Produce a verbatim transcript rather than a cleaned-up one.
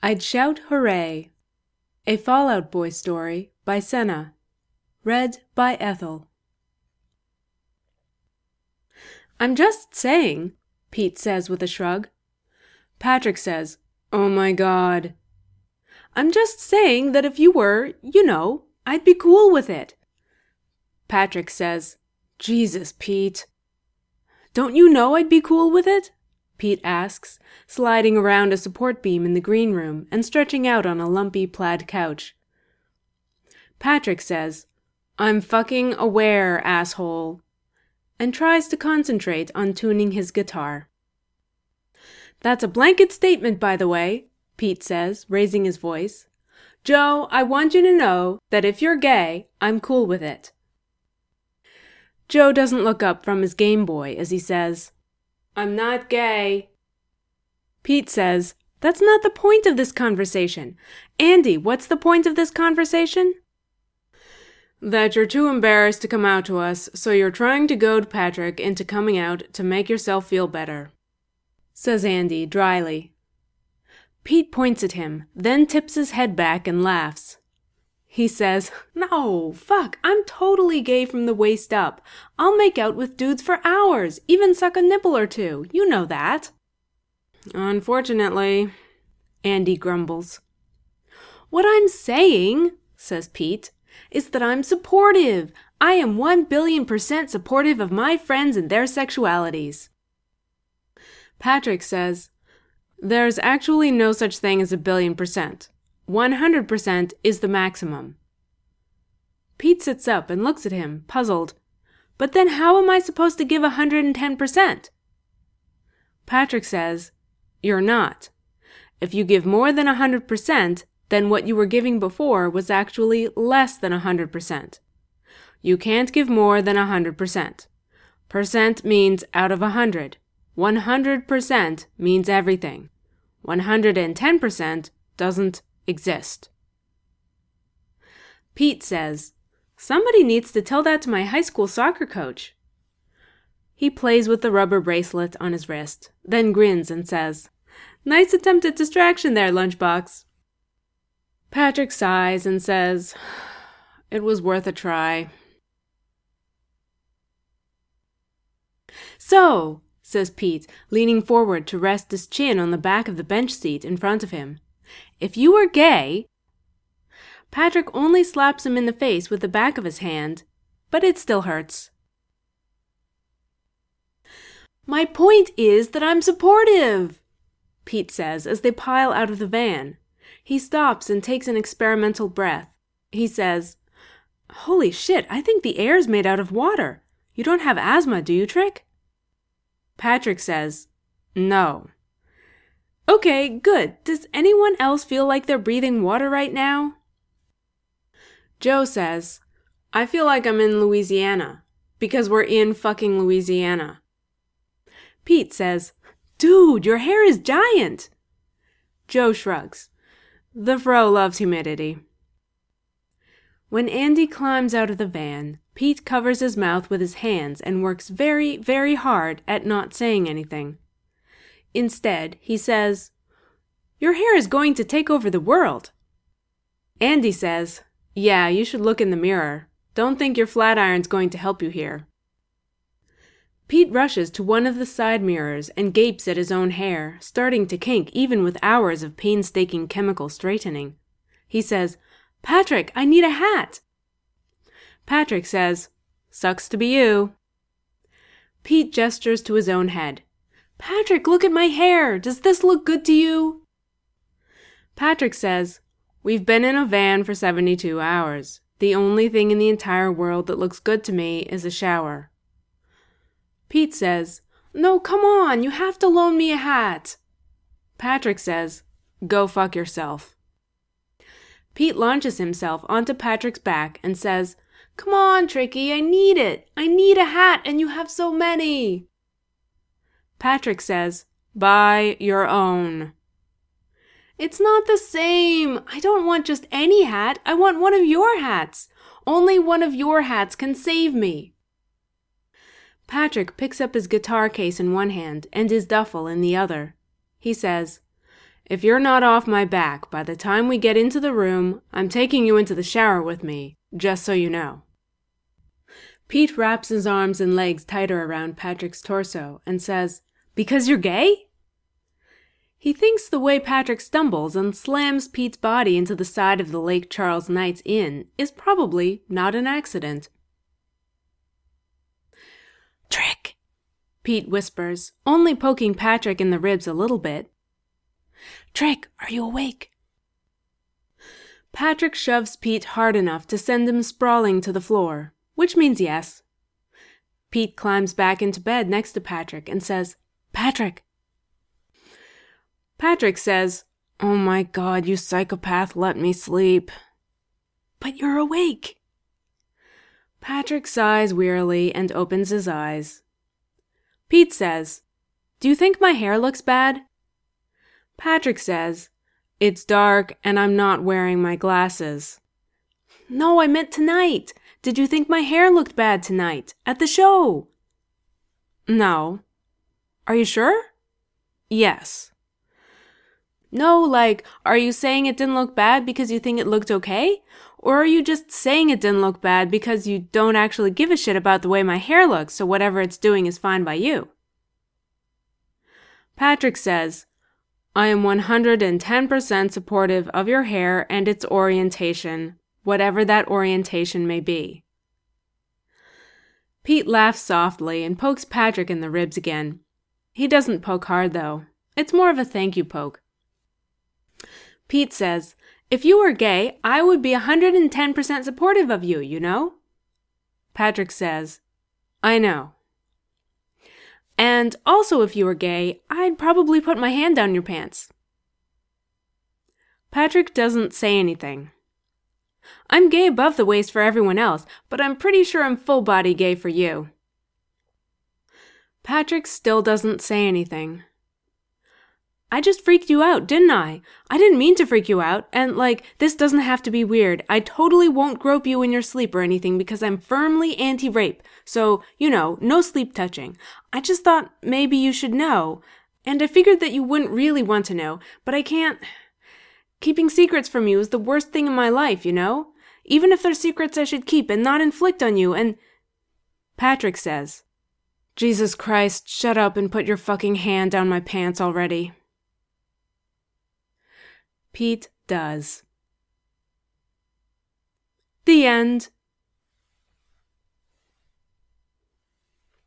I'd Shout Hooray! A Fall Out Boy Story by Senna. Read by Ethel. I'm just saying, Pete says with a shrug. Patrick says, Oh my God. I'm just saying that if you were, you know, I'd be cool with it. Patrick says, Jesus, Pete. Don't you know I'd be cool with it? Pete asks, sliding around a support beam in the green room and stretching out on a lumpy plaid couch. Patrick says, I'm fucking aware, asshole, and tries to concentrate on tuning his guitar. That's a blanket statement, by the way, Pete says, raising his voice. Joe, I want you to know that if you're gay, I'm cool with it. Joe doesn't look up from his Game Boy as he says, I'm not gay. Pete says, That's not the point of this conversation. Andy, what's the point of this conversation? That you're too embarrassed to come out to us, so you're trying to goad Patrick into coming out to make yourself feel better, says Andy dryly. Pete points at him, then tips his head back and laughs. He says, No, fuck, I'm totally gay from the waist up. I'll make out with dudes for hours, even suck a nipple or two. You know that. Unfortunately, Andy grumbles. What I'm saying, says Pete, is that I'm supportive. I am one billion percent supportive of my friends and their sexualities. Patrick says, There's actually no such thing as a billion percent. one hundred percent is the maximum. Pete sits up and looks at him, puzzled. But then how am I supposed to give one hundred ten percent? Patrick says, You're not. If you give more than one hundred percent, then what you were giving before was actually less than one hundred percent. You can't give more than one hundred percent. Percent means out of one hundred. one hundred percent means everything. one hundred ten percent doesn't exist. Pete says, Somebody needs to tell that to my high school soccer coach. He plays with the rubber bracelet on his wrist, then grins and says, Nice attempt at distraction there, Lunchbox. Patrick sighs and says, It was worth a try. So, says Pete, leaning forward to rest his chin on the back of the bench seat in front of him, if you were gay... Patrick only slaps him in the face with the back of his hand, but it still hurts. My point is that I'm supportive, Pete says as they pile out of the van. He stops and takes an experimental breath. He says, Holy shit, I think the air's made out of water. You don't have asthma, do you, Trick? Patrick says, No. Okay, good. Does anyone else feel like they're breathing water right now? Joe says, I feel like I'm in Louisiana, because we're in fucking Louisiana. Pete says, Dude, your hair is giant. Joe shrugs. The fro loves humidity. When Andy climbs out of the van, Pete covers his mouth with his hands and works very, very hard at not saying anything. Instead, he says, Your hair is going to take over the world. Andy says, Yeah, you should look in the mirror. Don't think your flat iron's going to help you here. Pete rushes to one of the side mirrors and gapes at his own hair, starting to kink even with hours of painstaking chemical straightening. He says, Patrick, I need a hat. Patrick says, Sucks to be you. Pete gestures to his own head. Patrick, look at my hair. Does this look good to you? Patrick says, We've been in a van for seventy-two hours. The only thing in the entire world that looks good to me is a shower. Pete says, No, come on, you have to loan me a hat. Patrick says, Go fuck yourself. Pete launches himself onto Patrick's back and says, Come on, Tricky, I need it. I need a hat and you have so many. Patrick says, Buy your own. It's not the same. I don't want just any hat. I want one of your hats. Only one of your hats can save me. Patrick picks up his guitar case in one hand and his duffel in the other. He says, if you're not off my back by the time we get into the room, I'm taking you into the shower with me, just so you know. Pete wraps his arms and legs tighter around Patrick's torso and says, "Because you're gay?" He thinks the way Patrick stumbles and slams Pete's body into the side of the Lake Charles Knights Inn is probably not an accident. "Trick," Pete whispers, only poking Patrick in the ribs a little bit. "Trick, are you awake?" Patrick shoves Pete hard enough to send him sprawling to the floor, which means yes. Pete climbs back into bed next to Patrick and says, "Patrick." Patrick says, "Oh my God, you psychopath, let me sleep." "But you're awake." Patrick sighs wearily and opens his eyes. Pete says, "Do you think my hair looks bad?" Patrick says, "It's dark and I'm not wearing my glasses." "No, I meant tonight. Did you think my hair looked bad tonight, at the show?" "No." "Are you sure?" "Yes." "No, like, are you saying it didn't look bad because you think it looked okay? Or are you just saying it didn't look bad because you don't actually give a shit about the way my hair looks, so whatever it's doing is fine by you?" Patrick says, "I am one hundred ten percent supportive of your hair and its orientation, whatever that orientation may be." Pete laughs softly and pokes Patrick in the ribs again. He doesn't poke hard, though. It's more of a thank you poke. Pete says, "If you were gay, I would be one hundred ten percent supportive of you, you know?" Patrick says, "I know. And also if you were gay, I'd probably put my hand down your pants." Patrick doesn't say anything. "I'm gay above the waist for everyone else, but I'm pretty sure I'm full body gay for you." Patrick still doesn't say anything. "I just freaked you out, didn't I? I didn't mean to freak you out, and, like, this doesn't have to be weird. I totally won't grope you in your sleep or anything because I'm firmly anti-rape, so, you know, no sleep touching. I just thought maybe you should know, and I figured that you wouldn't really want to know, but I can't. Keeping secrets from you is the worst thing in my life, you know? Even if they're secrets I should keep and not inflict on you, and..." Patrick says, "Jesus Christ, shut up and put your fucking hand down my pants already." Pete does. The end.